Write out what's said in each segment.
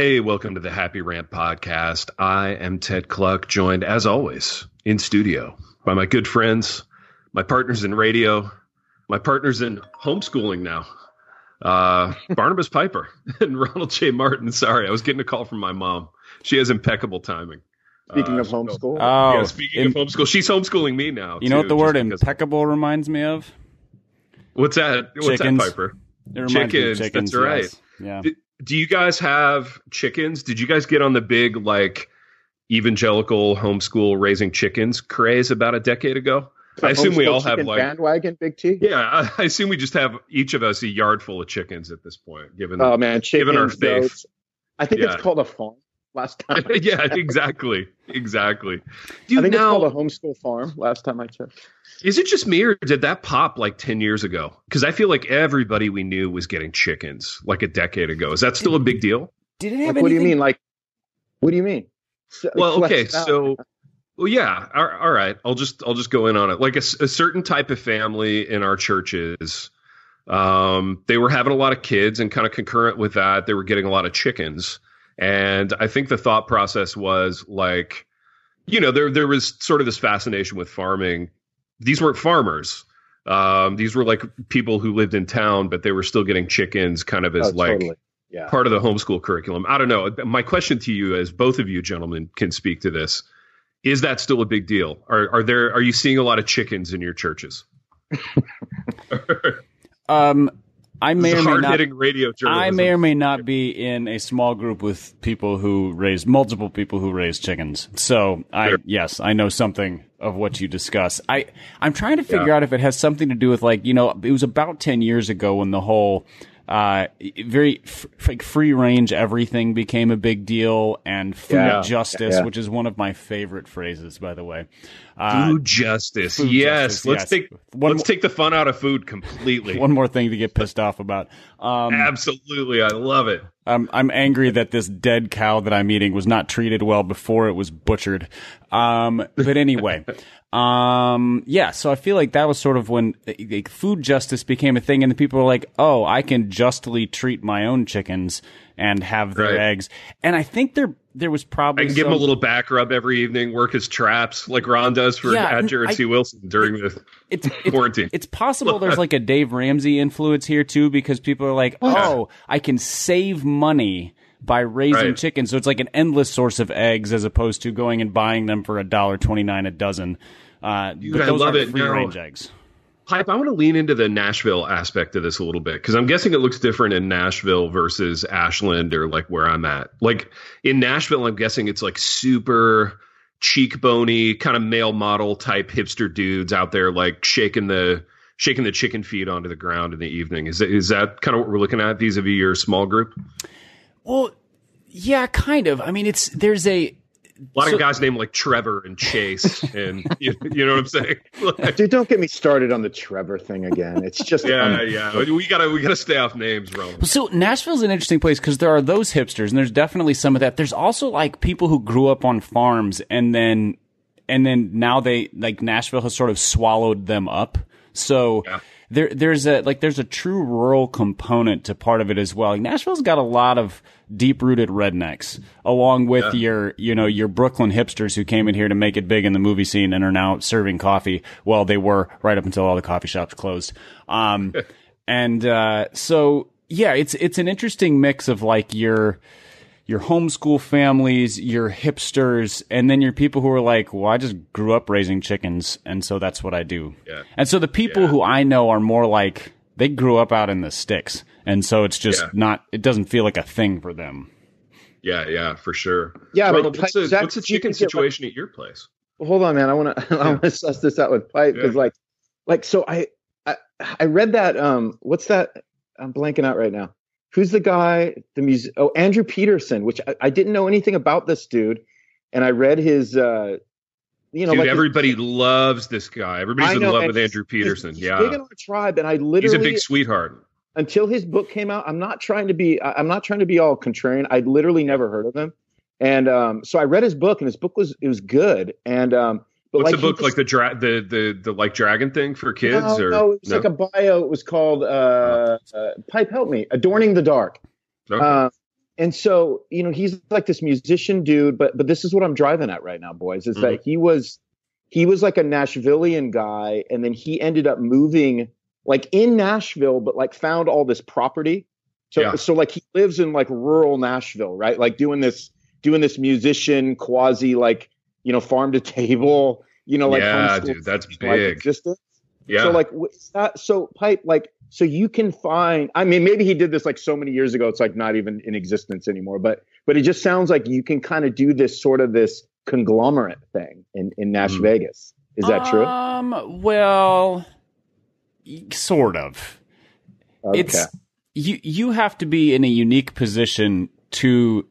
Hey, welcome to the Happy Rant Podcast. I am Ted Cluck, joined as always in studio by my good friends, my partners in radio, my partners in homeschooling now, Barnabas Piper and Ronald J. Martin. Sorry, I was getting a call from my mom. She has impeccable timing. Speaking of homeschool. Yeah, speaking of homeschool, she's homeschooling me now. You know what the word impeccable reminds me of? What's that? What's that, Piper? Chickens. That's right. Yes. Yeah. Do you guys have chickens? Did you guys get on the big, evangelical homeschool raising chickens craze about a decade ago? I assume we all have bandwagon, Big T. Yeah, I assume we just have each of us a yard full of chickens at this point. Given chickens, given our faith, goats. I think it's called a farm. Last time, yeah, exactly. Dude, I think it's called a homeschool farm. Last time I checked. Is it just me, or did that pop 10 years ago? Because I feel like everybody we knew was getting chickens a decade ago. Is that still a big deal? Did it have What do you mean? What do you mean? Well, okay, so. Well, yeah. All right. I'll just go in on it. A certain type of family in our churches, they were having a lot of kids, and kind of concurrent with that, they were getting a lot of chickens. And I think the thought process was there was sort of this fascination with farming. These weren't farmers. These were people who lived in town, but they were still getting chickens kind of as totally. Part of the homeschool curriculum. I don't know. My question to you, as both of you gentlemen can speak to this, is that still a big deal? Are you seeing a lot of chickens in your churches? I may or may not be in a small group with multiple people who raise chickens. So yes, I know something of what you discuss. I'm trying to figure out if it has something to do with it was about 10 years ago when the whole very free range everything became a big deal, and food justice, which is one of my favorite phrases, by the way. Food justice. Yes. Let's take the fun out of food completely. One more thing to get pissed off about. Absolutely. I love it. I'm angry that this dead cow that I'm eating was not treated well before it was butchered. But anyway, so I feel like that was sort of when food justice became a thing, and the people were like, oh, I can justly treat my own chickens and have their eggs. And I think there was probably I can give him a little back rub every evening, work his traps like Ron does for Jared C. Wilson during the quarantine. It's possible there's a Dave Ramsey influence here too, because people are like, oh, I can save money by raising chickens. So it's an endless source of eggs as opposed to going and buying them for $1.29 a dozen. Dude, but those I love are free range eggs. Pipe, I want to lean into the Nashville aspect of this a little bit, because I'm guessing it looks different in Nashville versus Ashland or where I'm at. In Nashville, I'm guessing it's super cheekbony, kind of male model type hipster dudes out there shaking the chicken feed onto the ground in the evening. Is that kind of what we're looking at vis-a-vis your small group? Well, yeah, kind of. I mean, there's a lot of guys named Trevor and Chase, and you know what I'm saying? Dude, don't get me started on the Trevor thing again. It's just yeah. We gotta stay off names, bro. So Nashville's an interesting place because there are those hipsters, and there's definitely some of that. There's also people who grew up on farms, and then now they Nashville has sort of swallowed them up. So. Yeah. There's a true rural component to part of it as well. Nashville's got a lot of deep-rooted rednecks, along with your Brooklyn hipsters who came in here to make it big in the movie scene and are now serving coffee. Well, they were right up until all the coffee shops closed. So yeah, it's an interesting mix of your homeschool families, your hipsters, and then your people who are well, I just grew up raising chickens, and so that's what I do. Yeah. And so the people who I know are more they grew up out in the sticks, and so it's just it doesn't feel like a thing for them. Yeah, for sure. Yeah, Ronald, what's the chicken situation at your place? Well, hold on, man. I want to suss this out with Pipe, because so I read that what's that? I'm blanking out right now. Who's the guy, Andrew Peterson, which I didn't know anything about this dude. And I read his, everybody loves this guy. Everybody's in love with Andrew Peterson. He's big in our tribe. And he's a big sweetheart. Until his book came out, I'm not trying to be all contrarian. I'd literally never heard of him. And so I read his book, and his book was good. And, what's the book, the dragon thing for kids? No, it was a bio. It was called Pipe, help me, Adorning the Dark. Okay. And so, he's like this musician dude, but this is what I'm driving at right now, boys, is that he was like a Nashvilleian guy. And then he ended up moving like in Nashville, but like found all this property. So like he lives in like rural Nashville, right? Like doing this musician quasi, like, farm to table, like, dude, that's big. Existence. Yeah. So like, so Pipe, like, so you can find, I mean, maybe he did this like so many years ago, it's like not even in existence anymore, but it just sounds like you can kind of do this sort of this conglomerate thing in Nash Vegas. Is that true? Well, sort of. Okay. It's, you have to be in a unique position to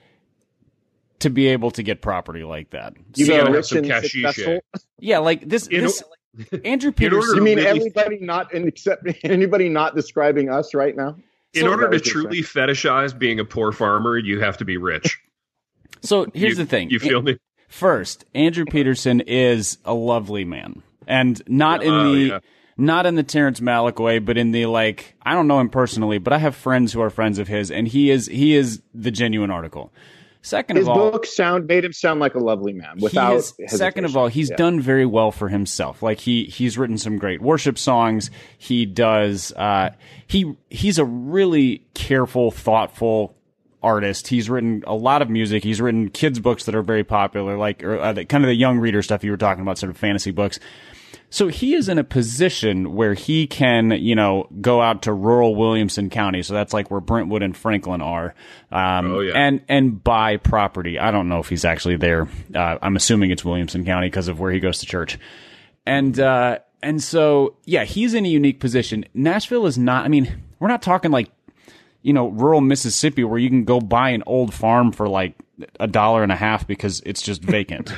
be able to get property like that. You so, mean rich and successful? Yeah, like this Andrew Peterson. You mean anybody not describing us right now? In order to truly fetishize being a poor farmer, you have to be rich. So here's the thing. You feel me? First, Andrew Peterson is a lovely man, and not in the Terrence Malick way, but in the, like, I don't know him personally, but I have friends who are friends of his, and he is the genuine article. Second his of all, book made him sound like a lovely man. Second of all, he's done very well for himself. Like he's written some great worship songs. He does. He's a really careful, thoughtful artist. He's written a lot of music. He's written kids' books that are very popular, like kind of the young reader stuff you were talking about, sort of fantasy books. So he is in a position where he can, go out to rural Williamson County. So that's like where Brentwood and Franklin are. And buy property. I don't know if he's actually there. I'm assuming it's Williamson County because of where he goes to church. And so, yeah, he's in a unique position. Nashville is not, I mean, we're not talking like, rural Mississippi where you can go buy an old farm for like $1.50 because it's just vacant.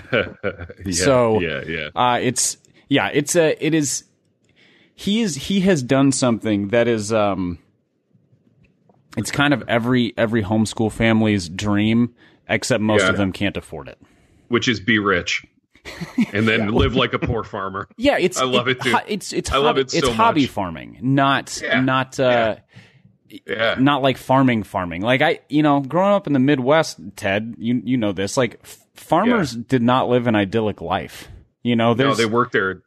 He has done something that is, it's kind of every homeschool family's dream, except most of them can't afford it. Which is be rich. And then live like a poor farmer. Yeah, I love it too. It's hobby farming, not like farming. Like growing up in the Midwest, Ted, you know this, like farmers did not live an idyllic life. No, they work their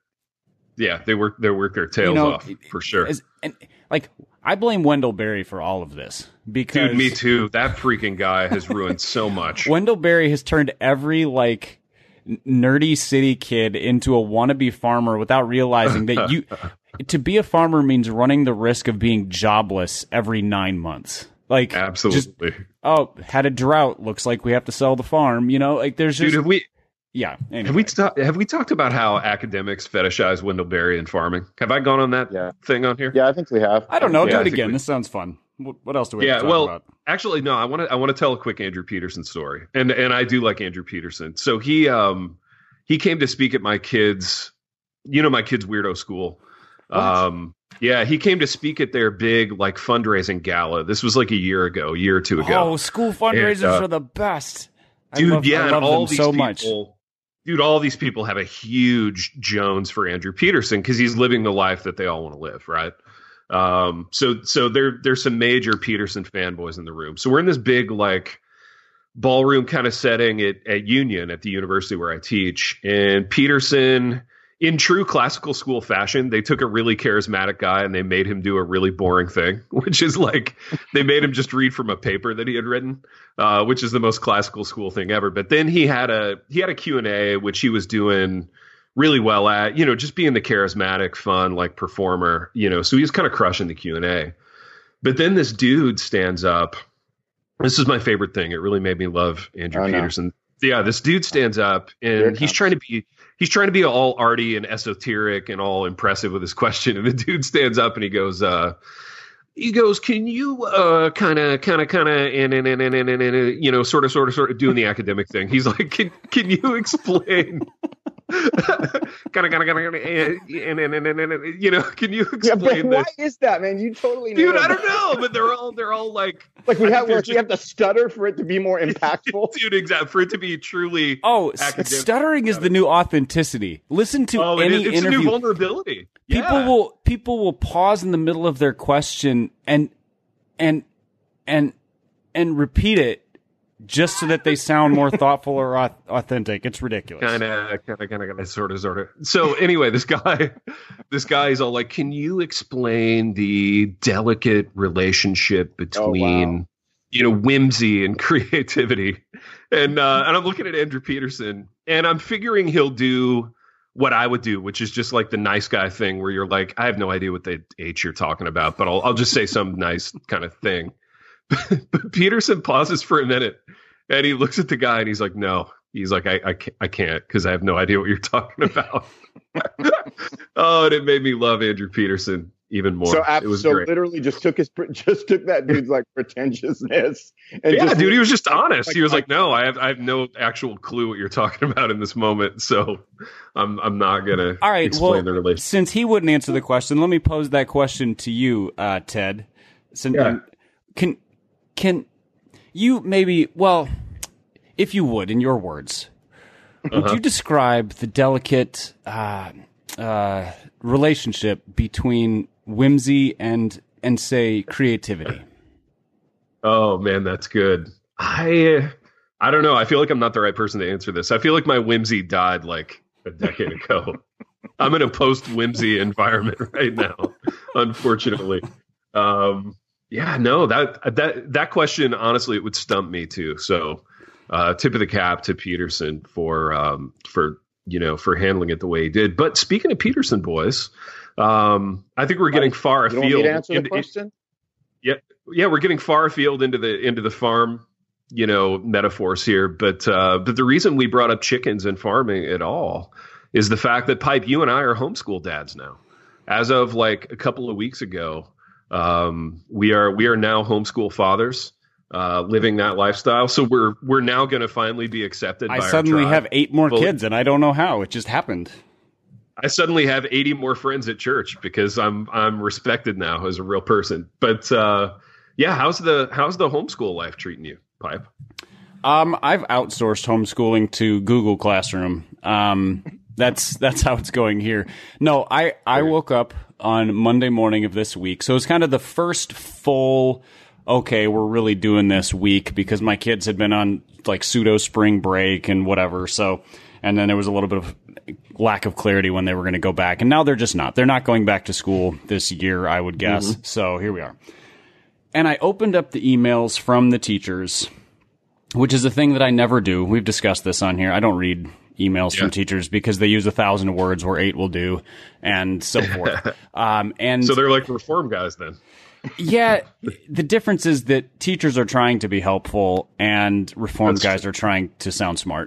tails off for sure. And like, I blame Wendell Berry for all of this because, dude, me too. That freaking guy has ruined so much. Wendell Berry has turned every like nerdy city kid into a wannabe farmer without realizing that to be a farmer means running the risk of being jobless every 9 months. Like, absolutely. Had a drought. Looks like we have to sell the farm. Like there's just. Dude, Yeah. Anyway. Have we talked about how academics fetishize Wendell Berry and farming? Have I gone on that thing on here? Yeah, I think we have. I don't know. Do it again. This sounds fun. What else do we have to talk about? Actually, no. I want to tell a quick Andrew Peterson story, and I do like Andrew Peterson. So he came to speak at my kids' weirdo school. He came to speak at their big like fundraising gala. This was like a year or two ago. Oh, school fundraisers are the best. Dude, I love all them these so people, much. Dude, all these people have a huge Jones for Andrew Peterson because he's living the life that they all want to live, right? So there's some major Peterson fanboys in the room. So we're in this big like ballroom kind of setting at Union at the university where I teach, and Peterson, in true classical school fashion, they took a really charismatic guy and they made him do a really boring thing, which is like they made him just read from a paper that he had written, which is the most classical school thing ever. But then he had a Q&A, which he was doing really well at, just being the charismatic, fun, like performer, so he was kind of crushing the Q&A. But then this dude stands up. This is my favorite thing. It really made me love Andrew Peterson. No. Yeah, this dude stands up and he's trying to be all arty and esoteric and all impressive with his question. And the dude stands up and he goes, can you kind of, sort of doing the academic thing. He's like, can you explain? Can you explain why is that, man? You totally dude, I don't know, but they're all like we have to stutter for it to be more impactful. Dude, exactly, for it to be truly stuttering is the new authenticity. Listen to any it's interview. A new vulnerability. People will pause in the middle of their question and and repeat it just so that they sound more thoughtful or authentic. It's ridiculous. Kind of, sort of. So anyway, this guy is all like, "Can you explain the delicate relationship between, whimsy and creativity?" And I'm looking at Andrew Peterson, and I'm figuring he'll do what I would do, which is just like the nice guy thing, where you're like, I have no idea what the H you're talking about, but I'll just say some nice kind of thing. But Peterson pauses for a minute, and he looks at the guy, and he's like, "No." He's like, I can't, because I have no idea what you're talking about. Oh, and it made me love Andrew Peterson even more. It was great. Literally just took that dude's like pretentiousness. And he was just honest. He was like, "No, I have no actual clue what you're talking about in this moment, so I'm not gonna explain the relationship." Since he wouldn't answer the question, let me pose that question to you, Ted. Can you maybe, if you would, in your words, would you describe the delicate relationship between whimsy and say creativity? Oh man, that's good. I don't know. I feel like I'm not the right person to answer this. I feel like my whimsy died like a decade ago. I'm in a post-whimsy environment right now, unfortunately. That question, honestly, it would stump me too. So, tip of the cap to Peterson for handling it the way he did. But speaking of Peterson, boys, I think we're getting far afield. You want me to answer the question? Yeah, we're getting far afield into the farm, metaphors here. But the reason we brought up chickens and farming at all is the fact that, Pipe, you and I are homeschool dads now. As of like a couple of weeks ago, we are now homeschool fathers, living that lifestyle. So we're now going to finally be accepted. I suddenly have 8 more kids, and I don't know how. It just happened. I suddenly have 80 more friends at church because I'm respected now as a real person. But how's the homeschool life treating you, Pipe? I've outsourced homeschooling to Google Classroom. That's how it's going here. No, I woke up on Monday morning of this week. So it's kind of the first full, okay, we're really doing this week, because my kids had been on like pseudo spring break and whatever. So, and then there was a little bit of lack of clarity when they were going to go back. And now they're just not. They're not going back to school this year, I would guess. Mm-hmm. So here we are. And I opened up the emails from the teachers, which is a thing that I never do. We've discussed this on here. I don't read emails from teachers because they use 1,000 words where 8 will do, and so forth. And so they're like reform guys then. Yeah, the difference is that teachers are trying to be helpful and reform guys are trying to sound smart.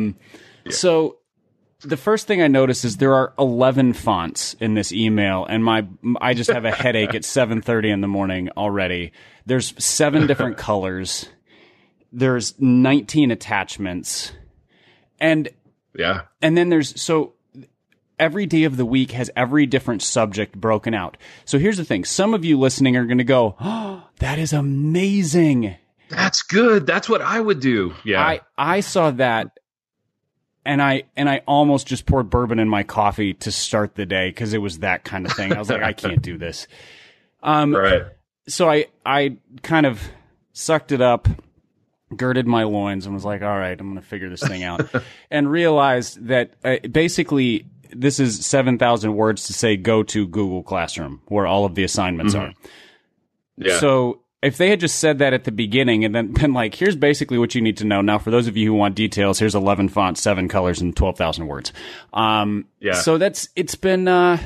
So the first thing I noticed is there are 11 fonts in this email, and I just have a headache at 7:30 in the morning already. There's 7 different colors. There's 19 attachments. And then every day of the week has every different subject broken out. So here's the thing. Some of you listening are going to go, "Oh, that is amazing. That's good. That's what I would do." Yeah. I saw that, and I almost just poured bourbon in my coffee to start the day because it was that kind of thing. I was like, I can't do this. Right. So I kind of sucked it up, girded my loins, and was like, all right, I'm going to figure this thing out. And realized that basically this is 7,000 words to say go to Google Classroom, where all of the assignments are. Yeah. So if they had just said that at the beginning and then been like, here's basically what you need to know. Now, for those of you who want details, here's 11 fonts, 7 colors, and 12,000 words. So it's been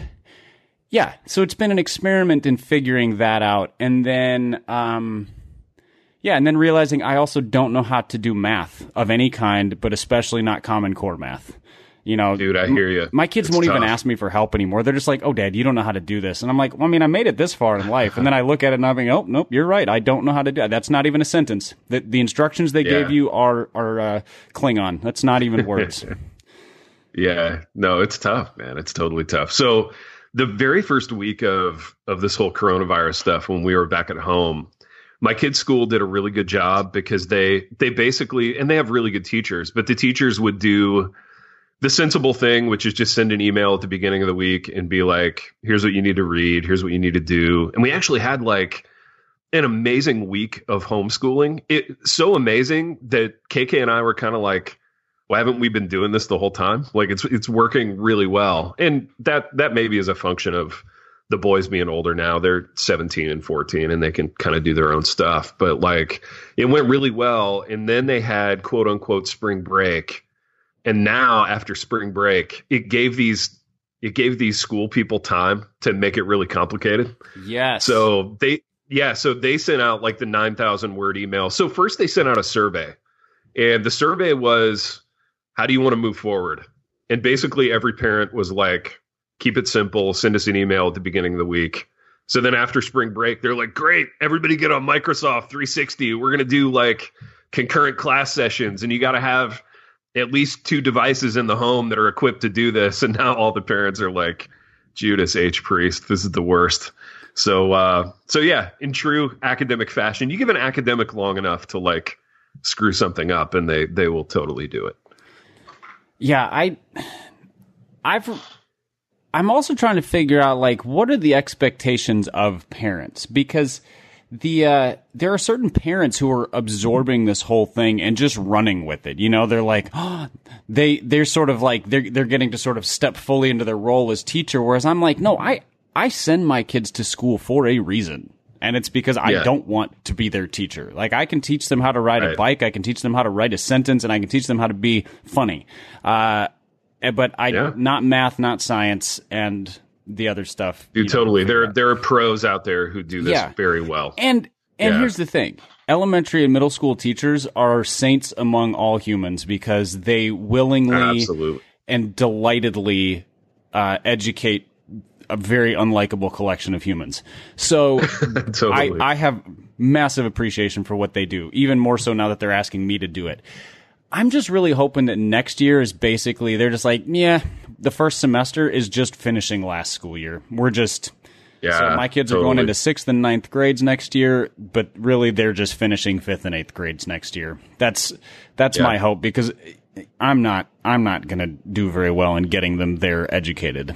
an experiment in figuring that out. And then, and then realizing I also don't know how to do math of any kind, but especially not Common Core math. Dude, I hear you. My kids won't even ask me for help anymore. They're just like, "Oh, Dad, you don't know how to do this." And I'm like, "Well, I mean, I made it this far in life." And then I look at it and I'm like, "Oh, nope, you're right. I don't know how to do it. That's not even a sentence. The instructions they gave you are Klingon. That's not even words." Yeah, no, it's tough, man. It's totally tough. So the very first week of this whole coronavirus stuff, when we were back at home, my kids' school did a really good job because they basically, and they have really good teachers, but the teachers would do the sensible thing, which is just send an email at the beginning of the week and be like, here's what you need to read. Here's what you need to do. And we actually had like an amazing week of homeschooling. It's so amazing that KK and I were kind of like, well, haven't we been doing this the whole time? Like it's working really well. And that maybe is a function of the boys being older now. They're 17 and 14 and they can kind of do their own stuff. But like it went really well. And then they had quote unquote spring break. And now after spring break, it gave these school people time to make it really complicated. Yes. So they sent out like the 9,000 word email. So first they sent out a survey, and the survey was, how do you want to move forward? And basically every parent was like, keep it simple, send us an email at the beginning of the week. So then after spring break, they're like, great, everybody get on Microsoft 360. We're going to do like concurrent class sessions, and you got to have at least 2 devices in the home that are equipped to do this. And now all the parents are like, Judas H. Priest, this is the worst. So yeah, in true academic fashion, you give an academic long enough to like screw something up and they will totally do it. Yeah, I'm also trying to figure out like what are the expectations of parents, because there are certain parents who are absorbing this whole thing and just running with it. You know, they're like, oh, they're sort of like they're getting to sort of step fully into their role as teacher, whereas I'm like, no, I send my kids to school for a reason. And it's because I don't want to be their teacher. Like, I can teach them how to ride a bike, I can teach them how to write a sentence, and I can teach them how to be funny. But not math, not science, and the other stuff. Dude, totally. There are pros out there who do this very well. And here's the thing. Elementary and middle school teachers are saints among all humans because they willingly and delightedly educate a very unlikable collection of humans. So totally. I have massive appreciation for what they do, even more so now that they're asking me to do it. I'm just really hoping that next year is basically, they're just like, yeah, the first semester is just finishing last school year. We're just, so my kids are going into 6th and 9th grades next year, but really they're just finishing 5th and 8th grades next year. That's my hope, because I'm not going to do very well in getting them there educated.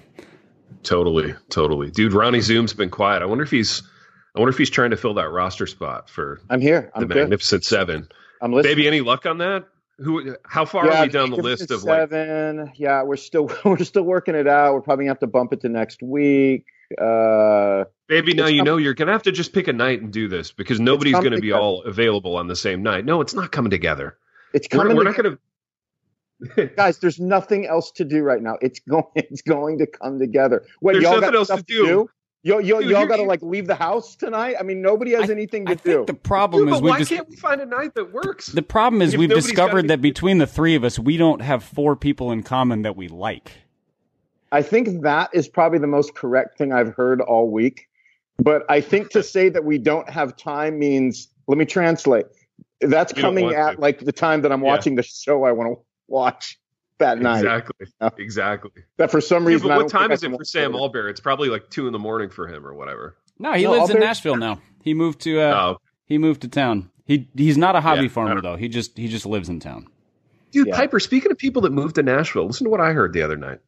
Totally. Dude, Ronnie Zoom's been quiet. I wonder if he's trying to fill that roster spot for I'm here. I'm the good. Magnificent Seven. I'm listening. Baby, any luck on that? How far are we down the list of seven? Like... Yeah, we're still working it out. We're probably gonna have to bump it to next week. Baby, now you know you're gonna have to just pick a night and do this, because nobody's gonna be all available on the same night. No, it's not coming together. It's coming. We're not gonna. Guys, there's nothing else to do right now. It's going to come together. What, there's y'all nothing else to do. Y'all got to like leave the house tonight. I mean, nobody has anything to do. Think the problem is why can't we find a night that works? The problem is we've discovered that between the three of us, we don't have 4 people in common that we like. I think that is probably the most correct thing I've heard all week. But I think to say that we don't have time means, let me translate. That's coming at like the time that I'm watching the show I want to watch that night. Exactly. That for some reason. But what time is it for Sam Albear? It's probably like 2 a.m. for him or whatever. No, he lives in Nashville now. He moved to town. He's not a hobby farmer though. He just lives in town. Dude, Piper, speaking of people that moved to Nashville, listen to what I heard the other night.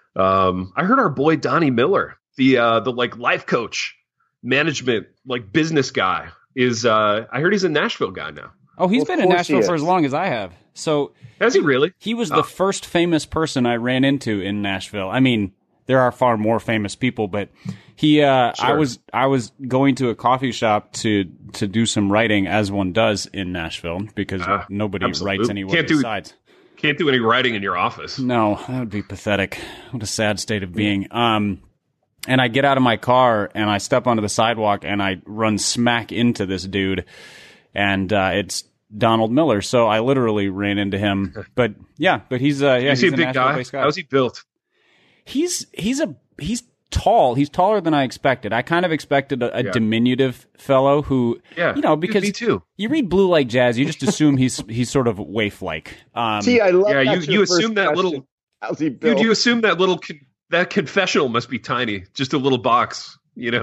I heard our boy Donnie Miller, the like life coach, management, like business guy, is I heard he's a Nashville guy now. Oh, he's been in Nashville for as long as I have. So has he really? He was the first famous person I ran into in Nashville. I mean, there are far more famous people, but he sure. I was going to a coffee shop to do some writing, as one does in Nashville, because nobody writes anywhere besides. Can't do any writing in your office. No, that would be pathetic. What a sad state of being. And I get out of my car and I step onto the sidewalk and I run smack into this dude. And it's Donald Miller, so I literally ran into him. But he's he's a big guy. How's he built? He's tall. He's taller than I expected. I kind of expected a diminutive fellow who, because me too. You read Blue Like Jazz, you just assume he's sort of waif-like. See, I love that. You assume that question. Little. How's he built? Dude, you assume that little that confessional must be tiny, just a little box,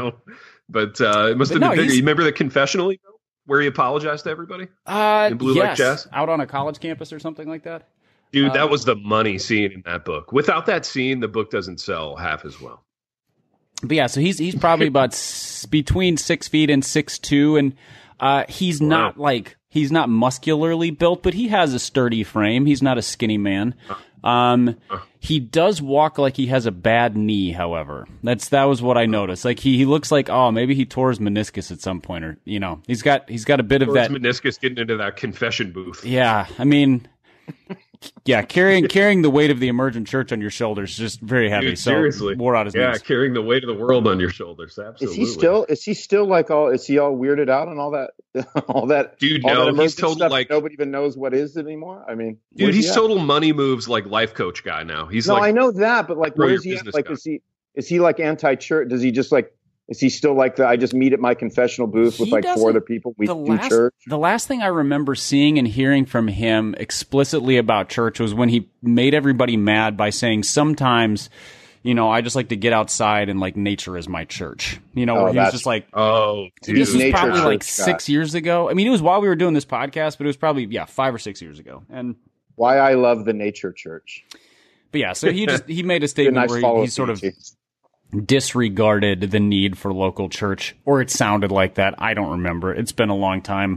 But it must have been bigger. You remember the confessional? Where he apologized to everybody? In Blue Like Jazz? Out on a college campus or something like that? Dude, that was the money scene in that book. Without that scene, the book doesn't sell half as well. But yeah, so he's probably about between 6 feet and 6'2", and he's not he's not muscularly built, but he has a sturdy frame. He's not a skinny man. He does walk like he has a bad knee, however. That was what I noticed. Like he looks like, oh, maybe he tore his meniscus at some point, or he's got a bit of that meniscus getting into that confession booth. Yeah, I mean, yeah, carrying the weight of the emergent church on your shoulders is just very heavy. Dude, seriously, so wore out his knees. Carrying the weight of the world on your shoulders. Absolutely. Is he still like is he all weirded out on all that Dude, all no, that he's total stuff like nobody even knows what is anymore. I mean, dude, he's total money moves like life coach guy now. He's I know that, but like, what is he like? Guy. Is he like anti-church? Does he just like? Is he still like I just meet at my confessional booth with like 4 other people? We do church. The last thing I remember seeing and hearing from him explicitly about church was when he made everybody mad by saying sometimes, I just like to get outside and like nature is my church. Where he was just like, this was probably like 6 years ago. I mean, it was while we were doing this podcast, but it was probably 5 or 6 years ago. And why I love the nature church. But yeah, so he made a statement where he sort of disregarded the need for local church, or it sounded like that. I don't remember. It's been a long time.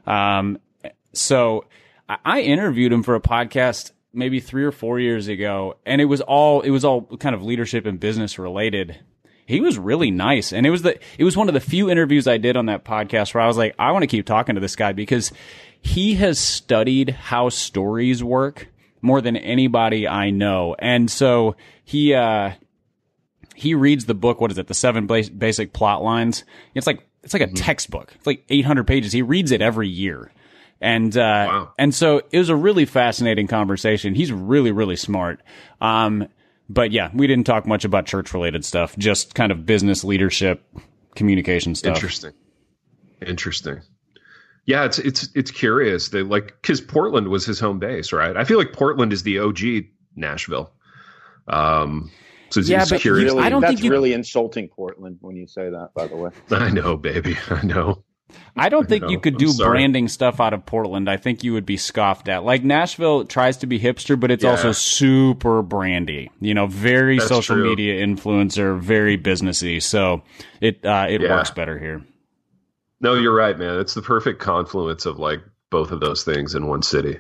So I interviewed him for a podcast maybe 3 or 4 years ago, and it was all kind of leadership and business related. He was really nice, and it was one of the few interviews I did on that podcast where I was like, I want to keep talking to this guy because he has studied how stories work more than anybody I know, and so he reads the book. What is it? The 7 basic plot lines. It's like a textbook. It's like 800 pages. He reads it every year. And, wow. And so it was a really fascinating conversation. He's really, really smart. But yeah, we didn't talk much about church related stuff, just kind of business leadership, communication stuff. Interesting. Yeah. It's curious that cause Portland was his home base, right? I feel like Portland is the OG Nashville. So but really, I don't think that's really insulting Portland when you say that, by the way. I know, baby. I know. I don't think you could do branding stuff out of Portland. I think you would be scoffed at. Like Nashville tries to be hipster, but it's also super brandy. Very that's social media influencer, very businessy. So it works better here. No, you're right, man. It's the perfect confluence of like both of those things in one city.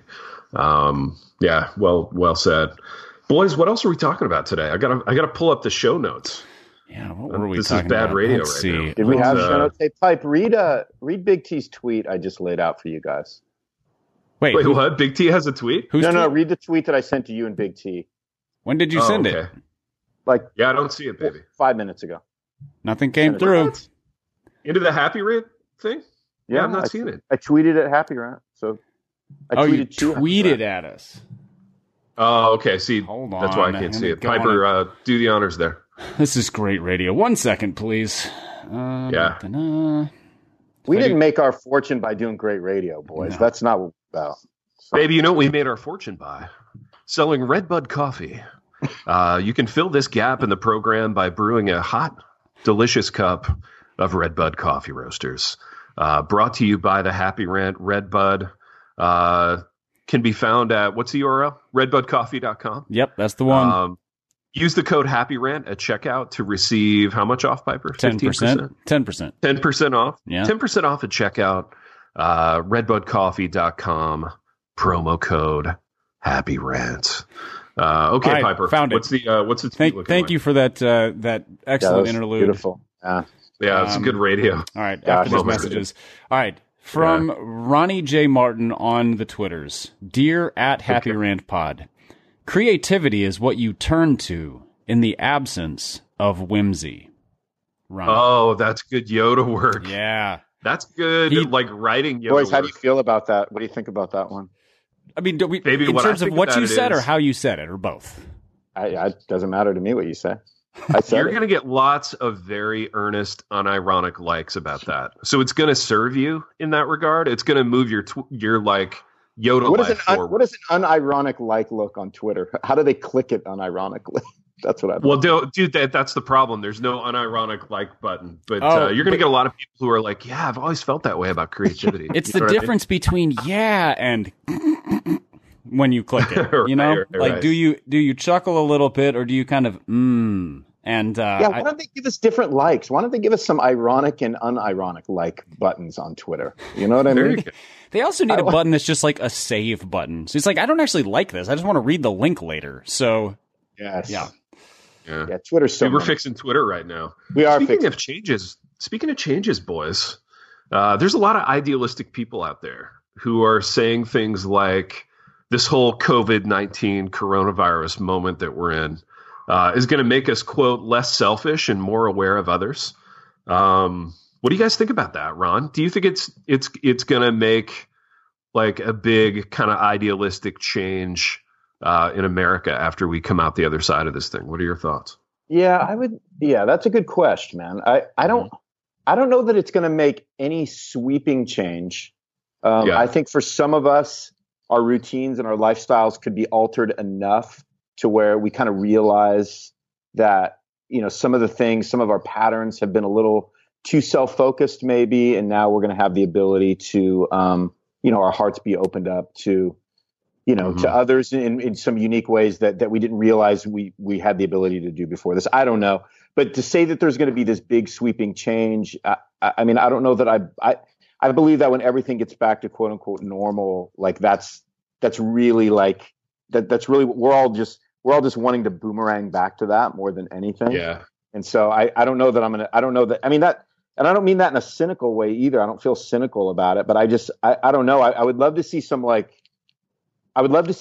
Well said. Boys, what else are we talking about today? I gotta pull up the show notes. Yeah, what were we this talking is bad about? radio Let's right see. now. Did we have show notes? Hey, Pipe, read Big T's tweet I just laid out for you guys. Wait, what? Big T has a tweet? No, read the tweet that I sent to you and Big T. When did you send it? I don't see it, baby. 5 minutes ago. Nothing came through. What? Into the Happy Rant thing? Yeah, I'm not seeing it. I tweeted at Happy Rant, so you tweeted at us. Oh, okay. See, hold on. That's why I can't see it. Piper, do the honors there. This is great radio. 1 second, please. We didn't make our fortune by doing great radio, boys. No. That's not what we're about. So. Baby, we made our fortune by selling Redbud coffee. You can fill this gap in the program by brewing a hot, delicious cup of Redbud coffee roasters. Brought to you by the Happy Rant. Redbud can be found at, what's the URL? redbudcoffee.com. Yep, that's the one. Use the code HAPPYRANT at checkout to receive how much off, Piper? 10%. 10%. 10% off. Yeah. 10% off at checkout. redbudcoffee.com. Promo code HAPPYRANT. Okay, right, Piper. Found it. What's the thank you for that excellent interlude. Beautiful. Yeah, it's good radio. All right, after these messages. All right. From Ronnie J. Martin on the Twitters. Dear at Happy Rant Pod. Creativity is what you turn to in the absence of whimsy. Ronnie. Oh, that's good Yoda work. Yeah. That's good, writing Yoda Boys, work. how do you feel about that? What do you think about that one? I mean, in terms of what you said or how you said it, or both? It doesn't matter to me what you say. I said You're going to get lots of very earnest, unironic likes about that. So it's going to serve you in that regard. It's going to move your like Yoda life forward. What does an unironic like look on Twitter? How do they click it unironically? That's what I. Well, dude, that's the problem. There's no unironic like button, but you're going to get a lot of people who are like, "Yeah, I've always felt that way about creativity." It's the difference between and when you click it. You know, right. do you chuckle a little bit, or do you kind of and And why don't they give us different likes? Why don't they give us some ironic and unironic like buttons on Twitter? You know what I mean? They also need a button that's just like a save button. So it's like, I don't actually like this. I just want to read the link later. So yes. Yeah. Twitter's so we're fixing Twitter right now. We are Speaking of changes, boys, there's a lot of idealistic people out there who are saying things like this whole COVID-19 coronavirus moment that we're in is going to make us, quote, less selfish and more aware of others. What do you guys think about that, Ron? Do you think it's going to make like a big kind of idealistic change in America after we come out the other side of this thing? What are your thoughts? Yeah, that's a good question, man. I don't know that it's going to make any sweeping change. I think for some of us, our routines and our lifestyles could be altered enough to where we kind of realize that, some of our patterns have been a little too self-focused maybe. And now we're going to have the ability to, our hearts be opened up to, to others in some unique ways that we didn't realize we had the ability to do before this. I don't know. But to say that there's going to be this big sweeping change, I mean, I don't know that I believe that when everything gets back to quote unquote normal, like that's really like that's really we're all just wanting to boomerang back to that more than anything. Yeah. And so I don't know that I mean that, and I don't mean that in a cynical way either. I don't feel cynical about it, but I don't know. I would love to see I would love to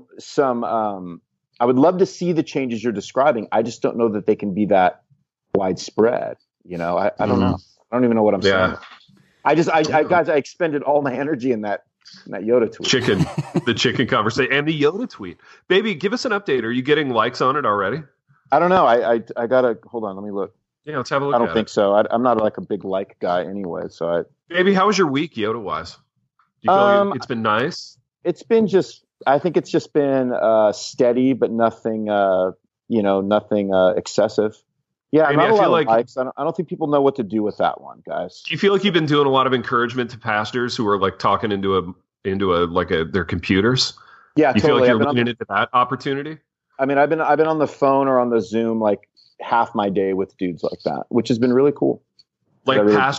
see the changes you're describing. I just don't know that they can be that widespread. I don't know. I don't even know what I'm saying. Guys, I expended all my energy in that Yoda tweet. The chicken conversation and the Yoda tweet. Baby, give us an update. Are you getting likes on it already? I don't know. I gotta hold on. Let me look. Yeah, let's have a look. I don't think so. I'm not like a big like guy anyway. So Baby, how was your week Yoda wise? Do you feel like it's been nice? It's been I think it's just been steady, but nothing, nothing excessive. Yeah, Amy, not a lot of like, likes. I don't think people know what to do with that one, guys. Do you feel like you've been doing a lot of encouragement to pastors who are like talking into their computers? Yeah, you totally. feel like you're leaning into that opportunity? I mean, I've been on the phone or on the Zoom like half my day with dudes like that, which has been really cool. Like really pastors, ...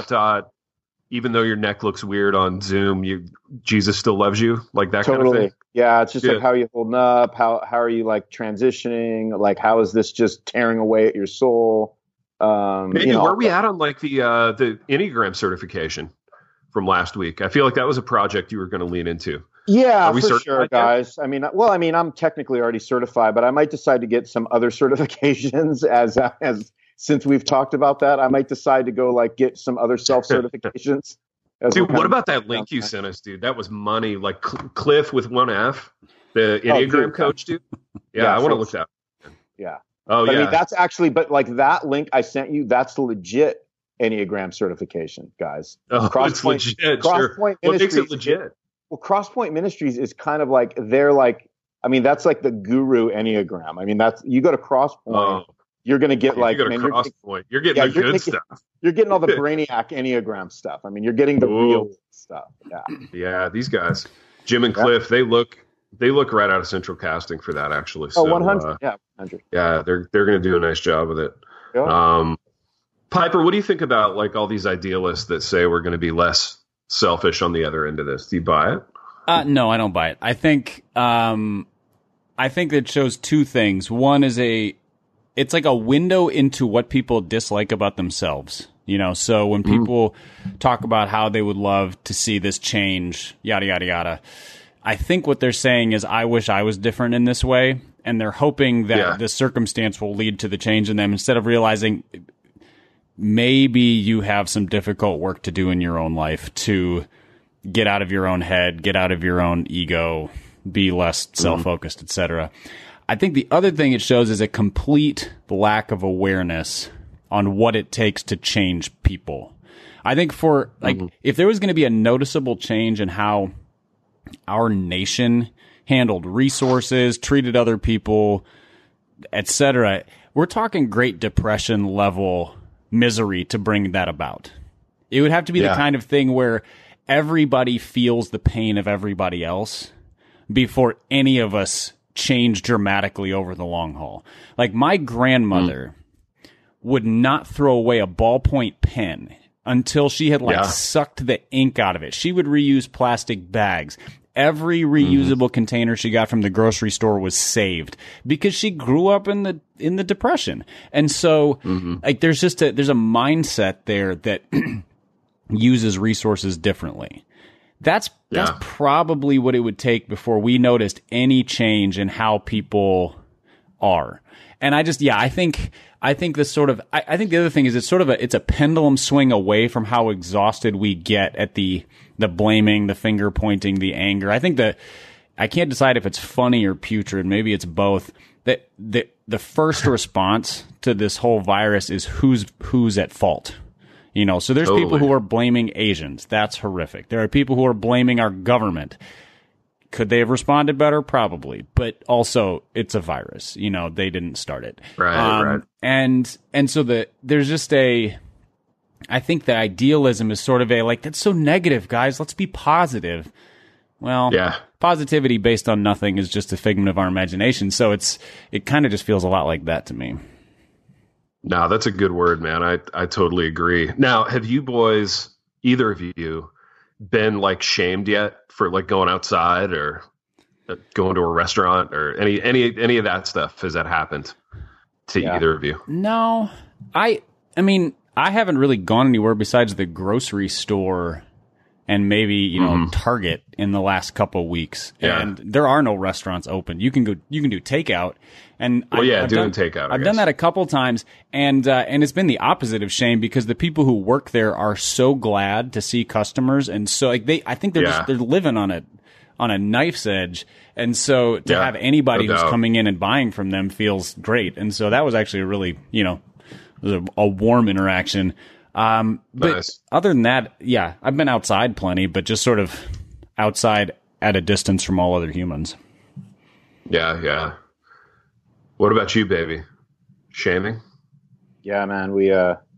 Even though your neck looks weird on Zoom, Jesus still loves you, like that kind of thing. Yeah, it's just like, how are you holding up? How are you like transitioning? Like, how is this just tearing away at your soul? Maybe where are we at on like the Enneagram certification from last week? I feel like that was a project you were going to lean into. Yeah, for sure, guys. I mean, I'm technically already certified, but I might decide to get some other certifications as since we've talked about that. I might decide to go like get some other self-certifications. Dude, what about that link you sent us, dude? That was money. Like Cliff with one F, the Enneagram coach, dude. Yeah, I want to look that up. Yeah. Oh, yeah. I mean, that's actually, but like that link I sent you, that's the legit Enneagram certification, guys. Oh, it's legit. Sure. What makes it legit? Well, Crosspoint Ministries is kind of like, that's like the guru Enneagram. I mean, you go to Crosspoint. You're going to get you're getting the good stuff. You're getting all the Brainiac Enneagram stuff. I mean, you're getting the real stuff. Yeah. Yeah, these guys, Jim and Cliff, they look right out of Central Casting for that, actually. So, 100. 100. Yeah, they're going to do a nice job with it. Yeah. Piper, what do you think about like all these idealists that say we're going to be less selfish on the other end of this? Do you buy it? No, I don't buy it. I think it shows two things. One is it's like a window into what people dislike about themselves. So when people talk about how they would love to see this change, yada, yada, yada, I think what they're saying is, I wish I was different in this way. And they're hoping that the circumstance will lead to the change in them, instead of realizing maybe you have some difficult work to do in your own life to get out of your own head, get out of your own ego, be less self-focused, etc. I think the other thing it shows is a complete lack of awareness on what it takes to change people. I think if there was going to be a noticeable change in how our nation handled resources, treated other people, etc., we're talking Great Depression level misery to bring that about. It would have to be the kind of thing where everybody feels the pain of everybody else before any of us change dramatically over the long haul. Like my grandmother would not throw away a ballpoint pen until she had sucked the ink out of it. She would reuse plastic bags. Every reusable container she got from the grocery store was saved because she grew up in the Depression. And so like there's a mindset there that uses resources differently. That's probably what it would take before we noticed any change in how people are. And I think this sort of, I think the other thing is it's a pendulum swing away from how exhausted we get at the blaming, the finger pointing, the anger. I think I can't decide if it's funny or putrid. Maybe it's both. That the first response to this whole virus is who's at fault. You know, so there's people who are blaming Asians. That's horrific. There are people who are blaming our government. Could they have responded better? Probably. But also, it's a virus. You know, they didn't start it. Right. And so there's just I think the idealism is sort of that's so negative, guys. Let's be positive. Well, positivity based on nothing is just a figment of our imagination. So it kind of just feels a lot like that to me. No, that's a good word, man. I totally agree. Now, have you boys, either of you, been like shamed yet for like going outside or going to a restaurant or any of that stuff? Has that happened to either of you? No, I mean, I haven't really gone anywhere besides the grocery store and maybe, Target in the last couple of weeks. Yeah. And there are no restaurants open. You can do takeout. And I've doing takeout. I've done that a couple times, and it's been the opposite of shame because the people who work there are so glad to see customers, and so I think they're living on a knife's edge, and so to have anybody who's coming in and buying from them feels great, and so that was actually a really a warm interaction. But nice. Other than that, I've been outside plenty, but just sort of outside at a distance from all other humans. Yeah. What about you, baby? Shaming? Yeah, man. We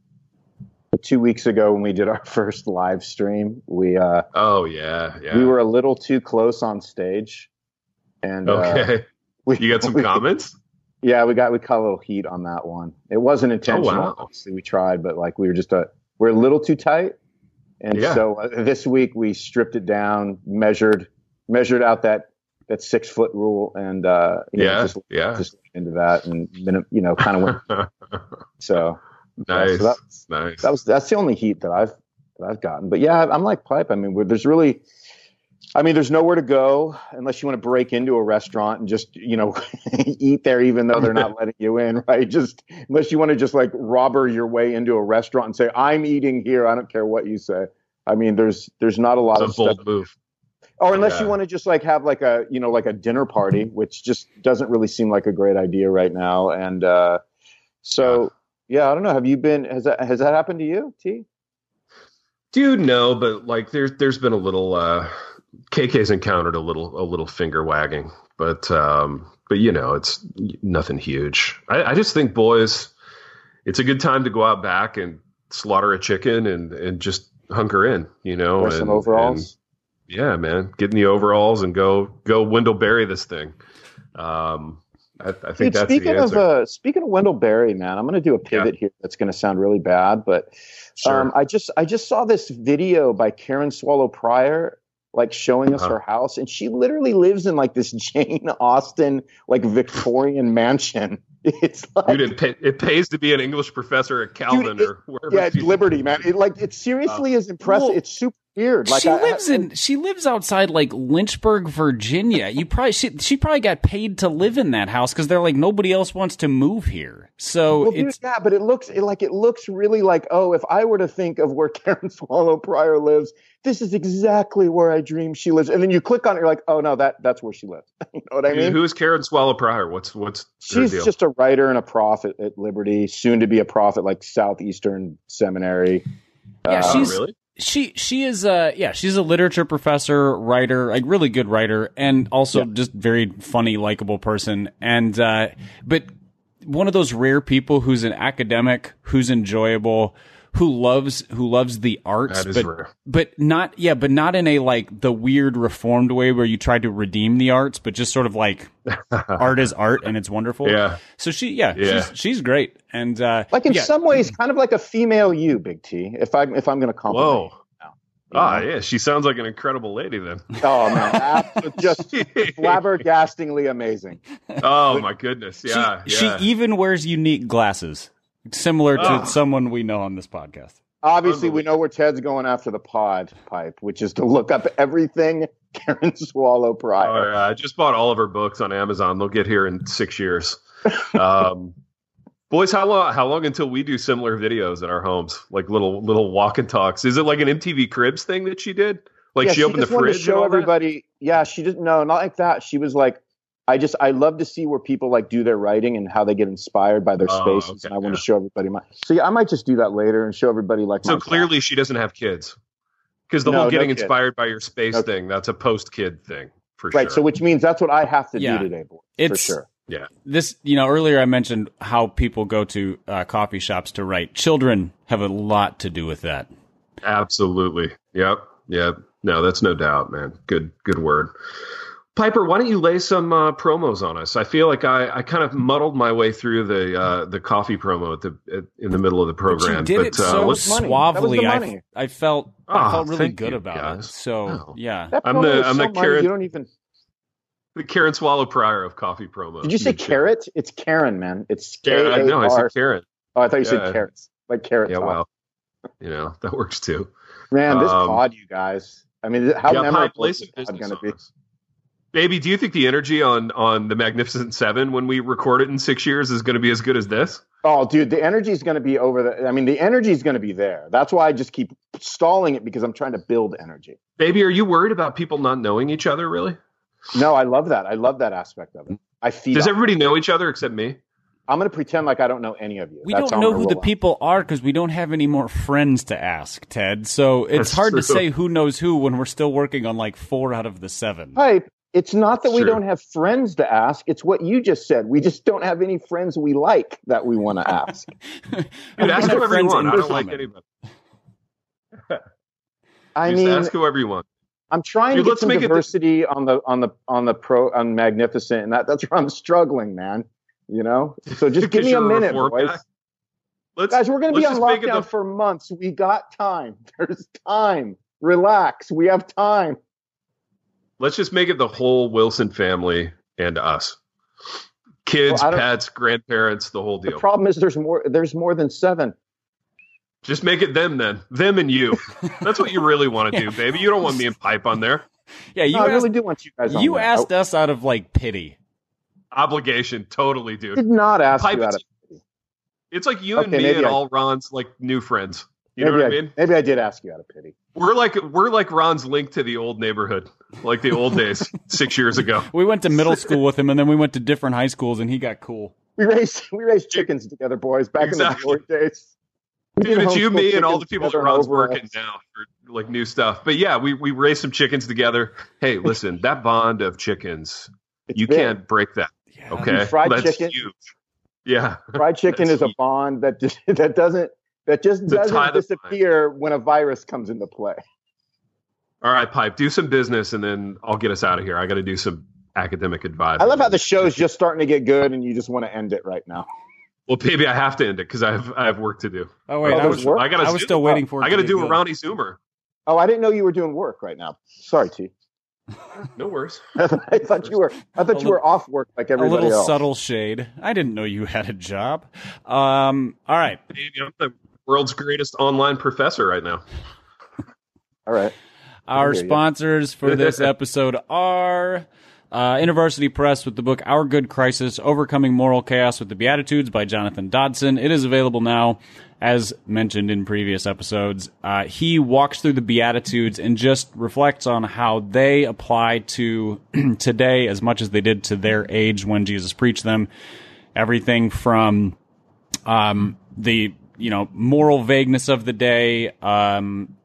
2 weeks ago when we did our first live stream, we we were a little too close on stage, and you got some comments? Yeah, we caught a little heat on that one. It wasn't intentional. Oh, wow. Obviously, we tried, but like we were we're a little too tight, and so this week we stripped it down, measured out that 6 foot rule, and just into that, and then kind of went. So nice, nice. That's the only heat that I've gotten. But yeah, I'm like Pipe. I mean, there's nowhere to go unless you want to break into a restaurant and just eat there, even though they're not letting you in, right? Just unless you want to just like robber your way into a restaurant and say, "I'm eating here. I don't care what you say." I mean, there's not a lot of bold stuff. Move. Or unless you want to just like have like a dinner party, which just doesn't really seem like a great idea right now. And I don't know. Have you been? Has that happened to you, T? Dude, no, but like there's been a little KK's encountered a little finger wagging, but it's nothing huge. I just think, boys, it's a good time to go out back and slaughter a chicken and just hunker in, wear some overalls. Yeah, man, get in the overalls and go Wendell-Berry this thing. I think that's the answer. Speaking of Wendell-Berry, man, I'm going to do a pivot here. That's going to sound really bad, but sure. I just saw this video by Karen Swallow Prior, like showing us her house, and she literally lives in like this Jane Austen like Victorian mansion. It's like, dude, it pays to be an English professor at Calvin or wherever. Yeah, Liberty, man. It seriously is impressive. Well, it's super weird. Like she lives outside like Lynchburg, Virginia. She probably got paid to live in that house because they're like nobody else wants to move here. So but it looks really like, oh, if I were to think of where Karen Swallow Prior lives, this is exactly where I dream she lives. And then you click on it, you're like, oh no, that's where she lives. You know what I mean? Who is Karen Swallow Prior? What's she's deal? Just a writer and a prophet at Liberty, soon to be a prophet like Southeastern Seminary. Yeah, really? She is she's a literature professor, writer, like really good writer, and also just very funny, likable person. And but one of those rare people who's an academic, who's enjoyable, who loves the arts, but not in a like the weird reformed way where you try to redeem the arts, but just sort of like art is art and it's wonderful. Yeah. So she's great. And like in some ways kind of like a female you, Big T, if I'm going to compliment. Whoa. Yeah, she sounds like an incredible lady then. Oh man, just flabbergastingly amazing. Oh my goodness, yeah. She even wears unique glasses, similar to someone we know on this podcast. Obviously, we know where Ted's going after the pod pipe, which is to look up everything Karen Swallow Prior. Oh yeah, I just bought all of her books on Amazon. They'll get here in 6 years. Boys, how long until we do similar videos at our homes, like little walk and talks? Is it like an MTV Cribs thing that she did? Like she opened the fridge to show everybody. Yeah, she didn't. No, not like that. She was like, I love to see where people like do their writing and how they get inspired by their spaces, and I want to show everybody my. So yeah, I might just do that later and show everybody like. So clearly, she doesn't have kids, because the whole getting inspired by your space thing—that's a post-kid thing for sure. Right. So which means that's what I have to do today, boy. For sure. Yeah. This, earlier I mentioned how people go to coffee shops to write. Children have a lot to do with that. Absolutely. Yep. No, that's no doubt, man. Good word. Piper, why don't you lay some promos on us? I feel like I kind of muddled my way through the coffee promo in the middle of the program. But you did it so suavely. I felt really good about it. So yeah, I'm the Karen. You don't even. The Karen Swallow Prior of coffee promo. Did you say carrot? It's Karen, man. It's Karen. No, I said Karen. Oh, I thought you said carrots. Like carrot. Yeah, well, that works too. Man, this pod, you guys. I mean, how memorable is this pod going to be? Baby, do you think the energy on the Magnificent Seven when we record it in 6 years is going to be as good as this? Oh, dude, the energy is going to be the energy is going to be there. That's why I just keep stalling it, because I'm trying to build energy. Baby, are you worried about people not knowing each other, really? No, I love that. I love that aspect of it. Does everybody know each other except me? I'm going to pretend like I don't know any of you. We don't know who the people are because we don't have any more friends to ask, Ted. So it's hard to say who knows who when we're still working on like 4 out of the 7. Pipe, it's not that we don't have friends to ask. It's what you just said. We just don't have any friends we like that we want to ask. Dude, ask whoever you want. I don't like anybody. Ask whoever you want. I'm trying to get some diversity on Magnificent, and that's where I'm struggling, man. So just give me a minute, boys. Guys, we're going to be on lockdown for months. We got time. There's time. Relax. We have time. Let's just make it the whole Wilson family and us. Kids, pets, grandparents, the whole deal. The problem is there's more than 7. Just make it them then. Them and you. That's what you really want to do, baby. You don't want me and Pipe on there. Yeah, I really do want you guys on there. You asked us out of like pity. Obligation, totally, dude. I did not ask you out of pity. It's like you and me and all Ron's like new friends. You know what I mean? Maybe I did ask you out of pity. We're like Ron's link to the old neighborhood, like the old days 6 years ago. We went to middle school with him, and then we went to different high schools, and he got cool. We raised chickens together, boys, back in the glory days. Dude, it's you, me, and all the people that Ron's working now for like new stuff. But yeah, we raised some chickens together. Hey, listen, that bond of chickens, you can't break that. Yeah. Okay, fried chicken. Huge. Yeah, fried chicken is a bond that just doesn't disappear when a virus comes into play. All right, Pipe, do some business, and then I'll get us out of here. I got to do some academic advice. I love how the show's just starting to get good, and you just want to end it right now. Well, baby, I have to end it because I have work to do. Oh wait, I was still waiting for it. I got to do a Ronnie Zoomer. Oh, I didn't know you were doing work right now. Sorry, T. No worries. I thought you were off work like everybody else. A little subtle shade. I didn't know you had a job. All right. Baby, I'm the world's greatest online professor right now. All right. Our sponsors for this episode are InterVarsity Press with the book Our Good Crisis, Overcoming Moral Chaos with the Beatitudes by Jonathan Dodson. It is available now, as mentioned in previous episodes. He walks through the Beatitudes and just reflects on how they apply to today as much as they did to their age when Jesus preached them. Everything from the moral vagueness of the day,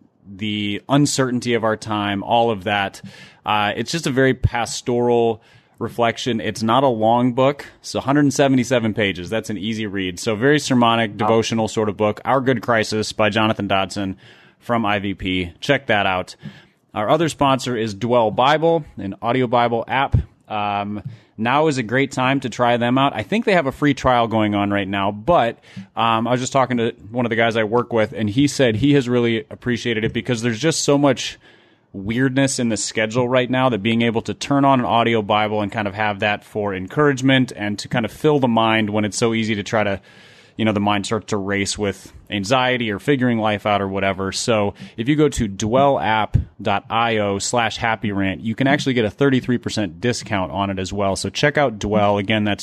the uncertainty of our time, all of that. It's just a very pastoral reflection. It's not a long book. It's 177 pages. That's an easy read. So very sermonic, devotional sort of book. Our Good Crisis by Jonathan Dodson from IVP. Check that out. Our other sponsor is Dwell Bible, an audio Bible app. Now is a great time to try them out. I think they have a free trial going on right now, but I was just talking to one of the guys I work with, and he said he has really appreciated it because there's just so much weirdness in the schedule right now that being able to turn on an audio Bible and kind of have that for encouragement and to kind of fill the mind when it's so easy to try to, the mind starts to race with anxiety or figuring life out or whatever. So if you go to dwellapp.io/happyrant, you can actually get a 33% discount on it as well. So check out Dwell. Again, that's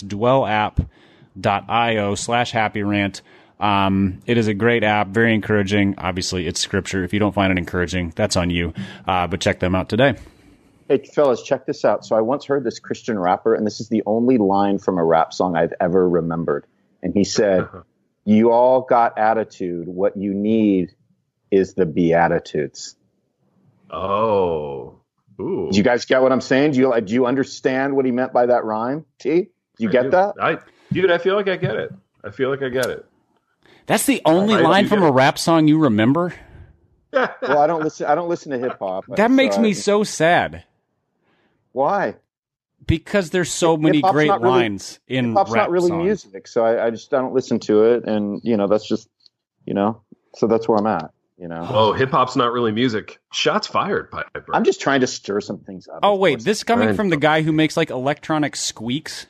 dwellapp.io/happyrant. It is a great app, very encouraging. Obviously, it's scripture. If you don't find it encouraging, that's on you. But check them out today. Hey, fellas, check this out. So I once heard this Christian rapper, and this is the only line from a rap song I've ever remembered. And he said, "You all got attitude. What you need is the Beatitudes." Oh. Ooh. Do you guys get what I'm saying? Do you understand what he meant by that rhyme? T? Do you get that? I feel like I get it. That's the only line from a rap song you remember? Well, I don't listen to hip hop. That makes me so sad. Why? Because there's so many great lines in rap songs. Hip-hop's not really music, so I don't listen to it, and that's just so that's where I'm at. Oh, hip-hop's not really music. Shots fired, Piper. I'm just trying to stir some things up. Oh wait, this coming from the guy who makes like electronic squeaks?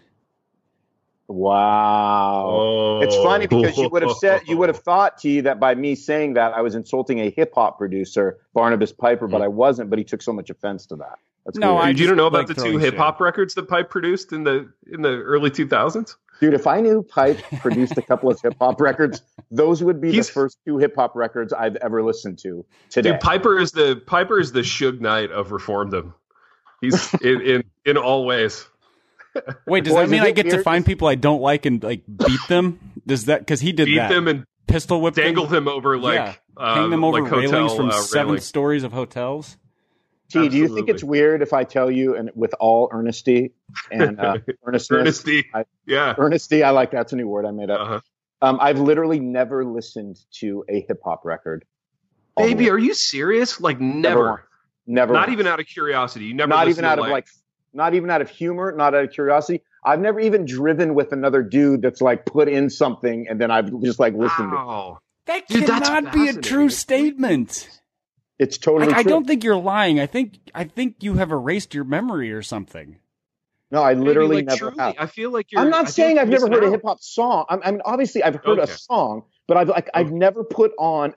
Wow. Oh. It's funny because you would have thought, T, that by me saying that I was insulting a hip-hop producer, Barnabas Piper, but I wasn't, but he took so much offense to that. That's no, you don't know about the two hip hop records that Pipe produced in the early 2000s? Dude, if I knew Pipe produced a couple of hip hop records, those would be the first two hip hop records I've ever listened to today. Dude, Piper is the Suge Knight of reformdom. He's in all ways. Wait, does that mean I get to find people I don't like and like beat them? Does that because he did beat that? Them and pistol whip dangle them over hang them over like railings from railing. 7 stories of hotels? T, do you think it's weird if I tell you, and with all earnesty and earnesty, I like that's a new word I made up. Uh-huh. I've literally never listened to a hip hop record. Baby, are you serious? Like never. Not once. Even out of curiosity. You never. Not even out of not even out of humor. Not out of curiosity. I've never even driven with another dude that's like put in something and then I've just like listened to it. That cannot be a true statement. It's totally true. I don't think you're lying. I think you have erased your memory or something. No, I literally never have. I feel like you're. I'm not saying I've never heard a hip hop song. I mean, obviously I've heard a song, but I've never put on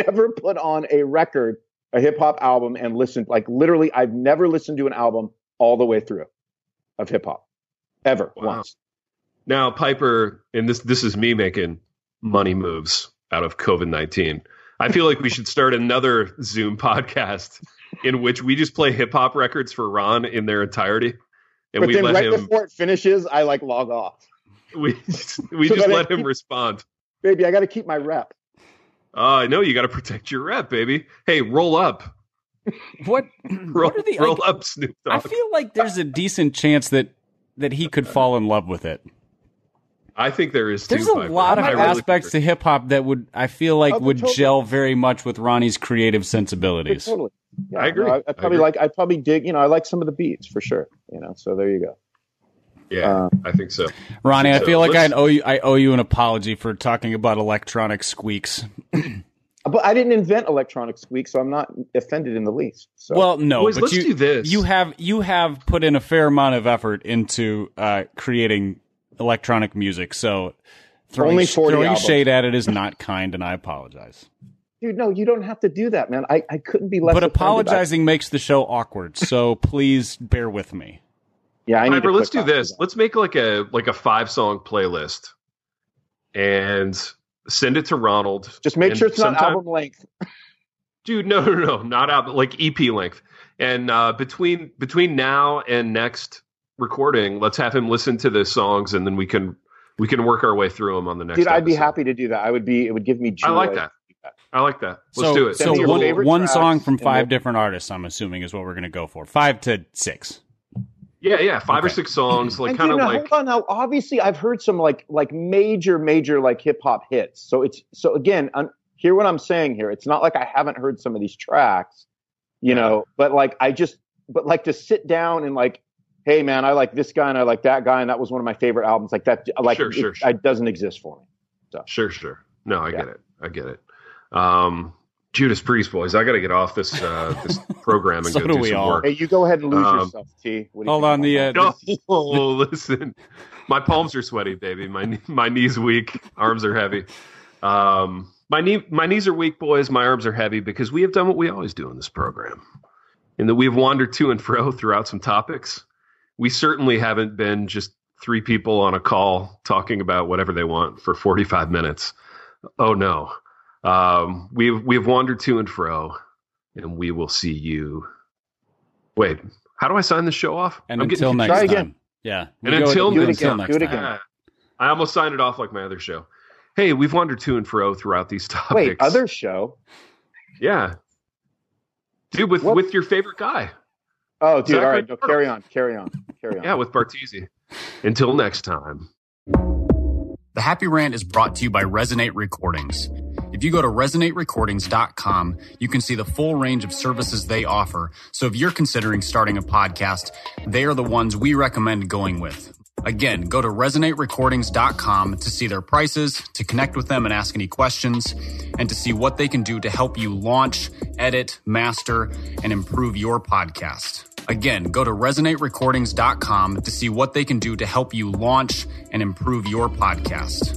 a record, a hip hop album, and listened. Like literally, I've never listened to an album all the way through of hip hop ever once. Now, Piper, and this is me making money moves out of COVID-19. I feel like we should start another Zoom podcast in which we just play hip hop records for Ron in their entirety, and but then right before it finishes, I like log off. We just let him respond. Baby, I got to keep my rep. I know you got to protect your rep, baby. Hey, roll up. What? roll up, Snoop Dogg. I feel like there's a decent chance that he could fall in love with it. I think there is. There's a lot of aspects to hip hop that would gel very much with Ronnie's creative sensibilities. Totally, yeah, I agree. No, I probably dig. I like some of the beats for sure. So there you go. Yeah, I think so. Ronnie, I feel like I owe you an apology for talking about electronic squeaks. But I didn't invent electronic squeaks, so I'm not offended in the least. So. Well, no, boys, but let's do this. You have put in a fair amount of effort into creating electronic music, so throwing shade at it is not kind, and I apologize. Dude, no, you don't have to do that, man. I couldn't be less. But apologizing makes the show awkward, so please bear with me. Yeah, Piper, let's do this. Let's make like a 5-song playlist and send it to Ronald. Just make sure it's not album length. Dude, no, not album, like EP length. And between now and next recording, let's have him listen to the songs, and then we can work our way through them on the next. Dude, I'd be episode. happy to do that. It would give me joy. I like that. Let's do it. So one song from 5 different artists, I'm assuming, is what we're going to go for. 5 to 6. Yeah, 5 or 6 songs, like kind of like. Hold on now. Obviously, I've heard some like major like hip hop hits. So again, hear what I'm saying here. It's not like I haven't heard some of these tracks, you know. But like to sit down and like, hey man, I like this guy and I like that guy, and that was one of my favorite albums. Like that, like sure. It doesn't exist for me. So. Sure. No, I get it. Judas Priest, boys, I got to get off this program and so go do some work. Hey, you go ahead and lose yourself, T. Hold on, listen, my palms are sweaty, baby. My knees weak, arms are heavy. My knees are weak, boys. My arms are heavy because we have done what we always do in this program, in that we have wandered to and fro throughout some topics. We certainly haven't been just 3 people on a call talking about whatever they want for 45 minutes. Oh no. We've wandered to and fro, and we will see you. Wait, how do I sign this show off? And until next time. Again. Yeah. And until next time. Do it again. I almost signed it off like my other show. Hey, we've wandered to and fro throughout these topics. Wait, other show? Yeah. Dude, with your favorite guy. Oh, dude, all right. No, carry on. Yeah, with Bartesi. Until next time. The Happy Rant is brought to you by Resonate Recordings. If you go to resonaterecordings.com, you can see the full range of services they offer. So if you're considering starting a podcast, they are the ones we recommend going with. Again, go to resonaterecordings.com to see their prices, to connect with them and ask any questions, and to see what they can do to help you launch, edit, master, and improve your podcast. Again, go to resonaterecordings.com to see what they can do to help you launch and improve your podcast.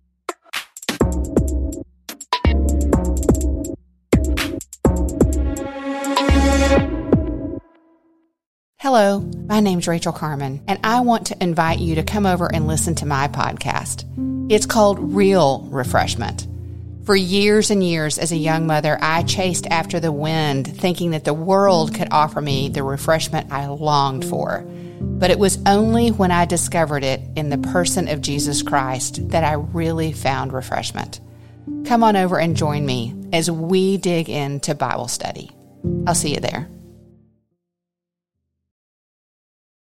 Hello, my name's Rachel Carmen, and I want to invite you to come over and listen to my podcast. It's called Real Refreshment. For years and years as a young mother, I chased after the wind, thinking that the world could offer me the refreshment I longed for. But it was only when I discovered it in the person of Jesus Christ that I really found refreshment. Come on over and join me as we dig into Bible study. I'll see you there.